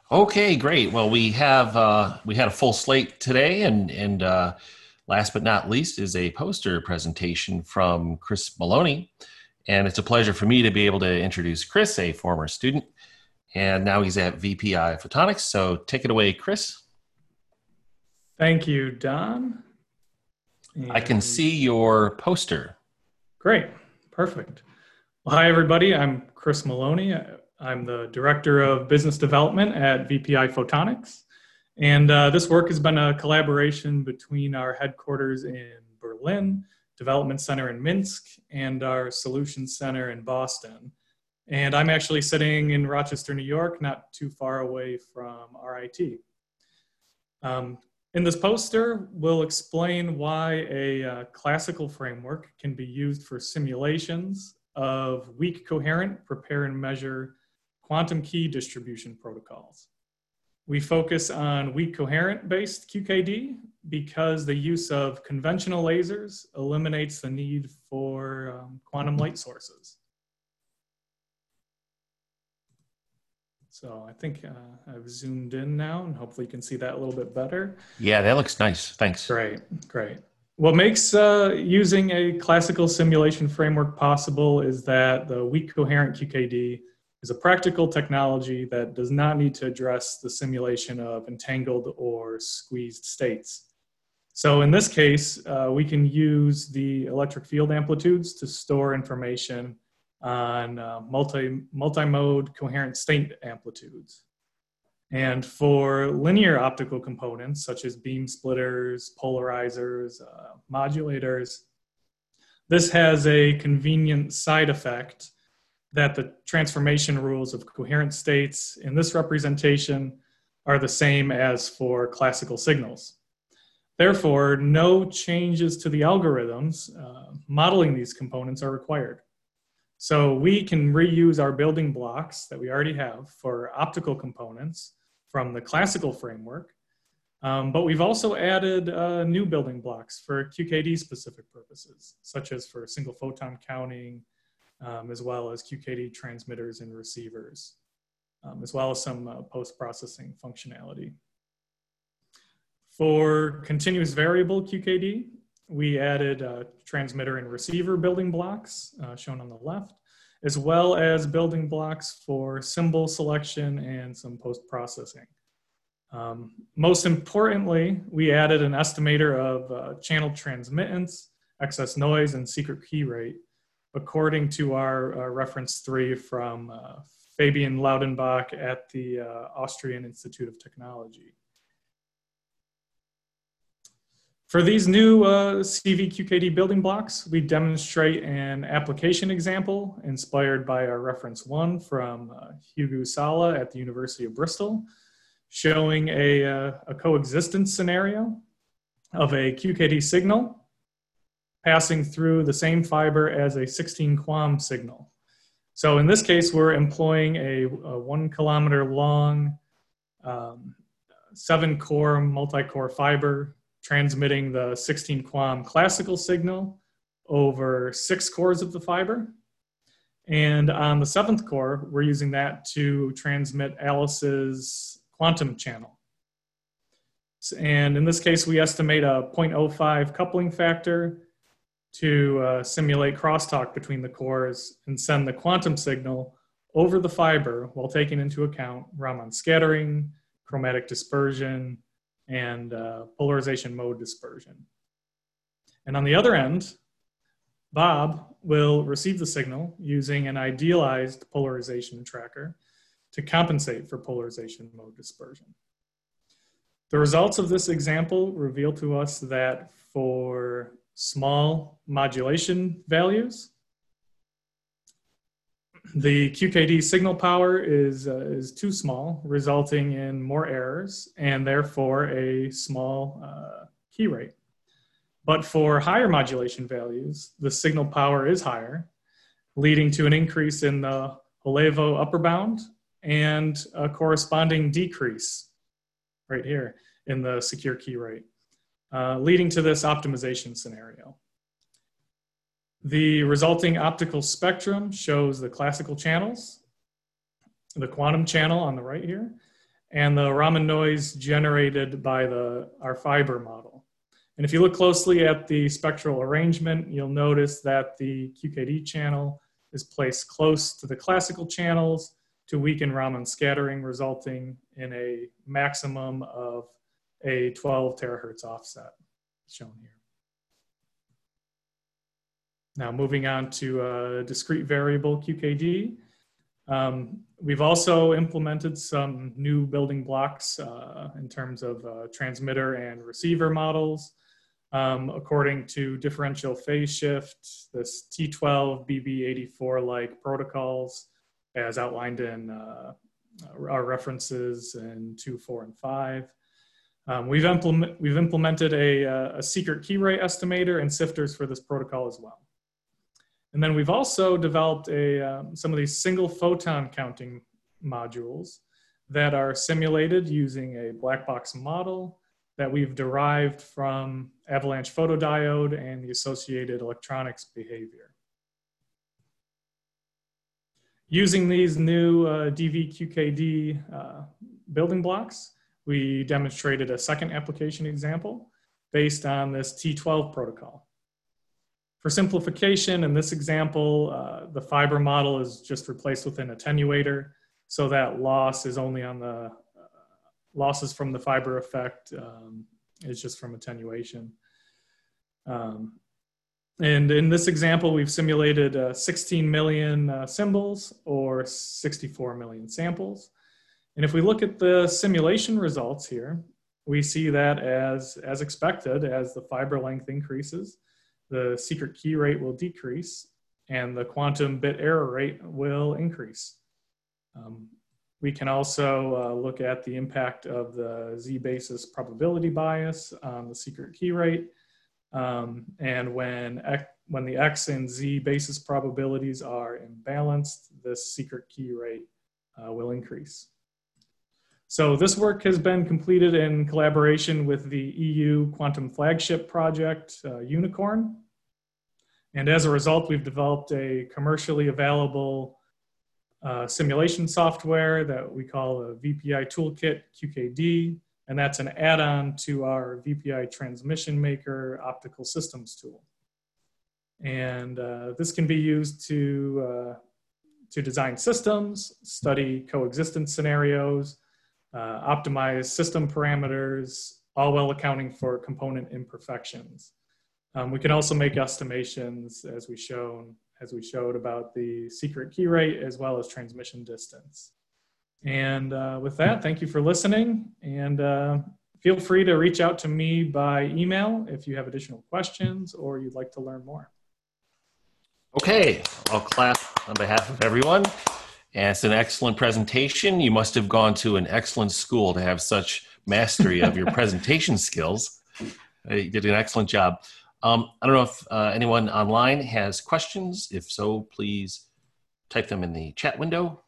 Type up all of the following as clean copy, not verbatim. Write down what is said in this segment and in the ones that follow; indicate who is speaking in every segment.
Speaker 1: Okay, great. Well, we had a full slate today, and last but not least is a poster presentation from Chris Maloney, and it's a pleasure for me to be able to introduce Chris, a former student, and now he's at VPI Photonics. So take it away, Chris.
Speaker 2: Thank you, Don.
Speaker 1: I can
Speaker 2: And
Speaker 1: see your poster.
Speaker 2: great, perfect. Well, hi, everybody. I'm Chris Maloney. I'm the Director of Business Development at VPI Photonics. And this work has been a collaboration between our headquarters in Berlin, Development Center in Minsk, and our Solutions Center in Boston. And I'm actually sitting in Rochester, New York, not too far away from RIT. In this poster, we'll explain why a classical framework can be used for simulations of weak coherent prepare and measure quantum key distribution protocols. We focus on weak coherent based QKD because the use of conventional lasers eliminates the need for quantum light sources. So I think I've zoomed in now, and hopefully you can see that a little bit better.
Speaker 1: Yeah, that looks nice. Thanks.
Speaker 2: Great, great. What makes using a classical simulation framework possible is that the weak coherent QKD is a practical technology that does not need to address the simulation of entangled or squeezed states. So in this case, we can use the electric field amplitudes to store information on multi-mode coherent state amplitudes. And for linear optical components, such as beam splitters, polarizers, modulators, this has a convenient side effect that the transformation rules of coherent states in this representation are the same as for classical signals. Therefore, no changes to the algorithms modeling these components are required. So we can reuse our building blocks that we already have for optical components from the classical framework, but we've also added new building blocks for QKD specific purposes, such as for single photon counting, as well as QKD transmitters and receivers, as well as some post-processing functionality. For continuous variable QKD, we added transmitter and receiver building blocks shown on the left, as well as building blocks for symbol selection and some post-processing. Most importantly, we added an estimator of channel transmittance, excess noise, and secret key rate, according to our reference 3 from Fabian Laudenbach at the Austrian Institute of Technology. For these new CVQKD building blocks, we demonstrate an application example inspired by our reference 1 from Hugo Sala at the University of Bristol, showing a coexistence scenario of a QKD signal passing through the same fiber as a 16 QAM signal. So in this case, we're employing a 1 kilometer long 7-core multi-core fiber transmitting the 16 QAM classical signal over 6 cores of the fiber. And on the 7th core, we're using that to transmit Alice's quantum channel. And in this case, we estimate a 0.05 coupling factor to simulate crosstalk between the cores and send the quantum signal over the fiber while taking into account Raman scattering, chromatic dispersion, and polarization mode dispersion. And on the other end, Bob will receive the signal using an idealized polarization tracker to compensate for polarization mode dispersion. The results of this example reveal to us that for small modulation values, the QKD signal power is too small, resulting in more errors and therefore a small key rate. But for higher modulation values, the signal power is higher, leading to an increase in the Holevo upper bound and a corresponding decrease right here in the secure key rate, leading to this optimization scenario. The resulting optical spectrum shows the classical channels, the quantum channel on the right here, and the Raman noise generated by our fiber model. And if you look closely at the spectral arrangement, you'll notice that the QKD channel is placed close to the classical channels to weaken Raman scattering, resulting in a maximum of a 12 terahertz offset, shown here. Now moving on to discrete variable QKD. We've also implemented some new building blocks in terms of transmitter and receiver models. According to differential phase shift, this T12 BB84-like protocols as outlined in our references in 2, 4, and 5. We've implemented a secret key rate estimator and sifters for this protocol as well. And then we've also developed some of these single photon counting modules that are simulated using a black box model that we've derived from avalanche photodiode and the associated electronics behavior. Using these new DVQKD building blocks, we demonstrated a second application example based on this T12 protocol. For simplification, in this example, the fiber model is just replaced with an attenuator, so that loss is only on the losses from the fiber effect is just from attenuation. And in this example, we've simulated 16 million symbols or 64 million samples. And if we look at the simulation results here, we see that as expected, as the fiber length increases, the secret key rate will decrease and the quantum bit error rate will increase. We can also look at the impact of the Z-basis probability bias on the secret key rate. And when the X and Z basis probabilities are imbalanced, this secret key rate will increase. So this work has been completed in collaboration with the EU Quantum Flagship Project, Unicorn. And as a result, we've developed a commercially available simulation software that we call a VPI Toolkit QKD, and that's an add-on to our VPI Transmission Maker optical systems tool. And this can be used to design systems, study coexistence scenarios, optimize system parameters, all while accounting for component imperfections. We can also make estimations as we showed about the secret key rate as well as transmission distance. And with that, thank you for listening, and feel free to reach out to me by email if you have additional questions or you'd like to learn more.
Speaker 1: Okay, I'll clap on behalf of everyone. And it's an excellent presentation. You must have gone to an excellent school to have such mastery of your presentation skills. You did an excellent job. I don't know if anyone online has questions. If so, please type them in the chat window.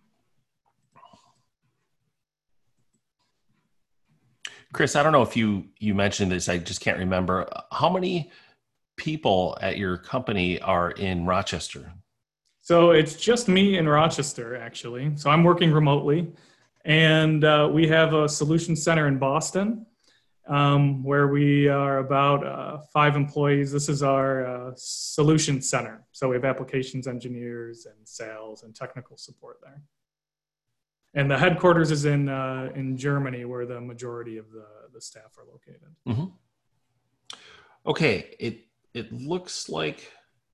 Speaker 1: Chris, I don't know if you mentioned this, I just can't remember. How many people at your company are in Rochester?
Speaker 2: So it's just me in Rochester, actually. So I'm working remotely, and we have a solution center in Boston where we are about 5 employees. This is our solution center. So we have applications engineers and sales and technical support there. And the headquarters is in Germany, where the majority of the staff are located.
Speaker 1: Mm-hmm. Okay, it looks like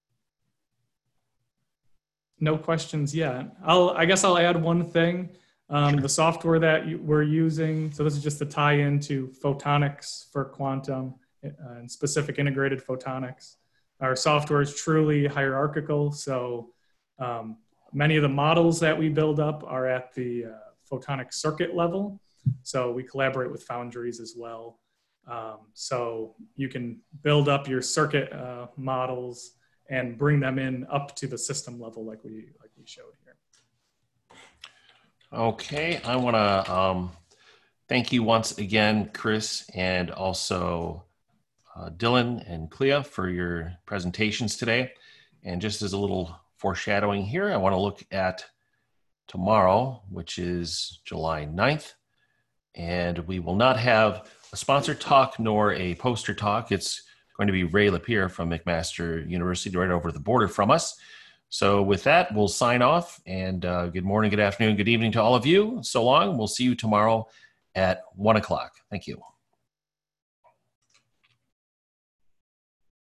Speaker 2: no questions yet. I guess I'll add one thing. Sure. The software that we're using, so this is just to tie into photonics for quantum and specific integrated photonics. Our software is truly hierarchical, so many of the models that we build up are at the photonic circuit level. So we collaborate with foundries as well. So you can build up your circuit models and bring them in up to the system level like we showed here.
Speaker 1: Okay, I want to thank you once again, Chris, and also Dylan and Clea for your presentations today. And just as a little foreshadowing here, I want to look at tomorrow, which is July 9th. And we will not have a sponsor talk nor a poster talk. It's going to be Ray Lapierre from McMaster University right over the border from us. So with that, we'll sign off, and good morning, good afternoon, good evening to all of you. So long. We'll see you tomorrow at 1:00. Thank you.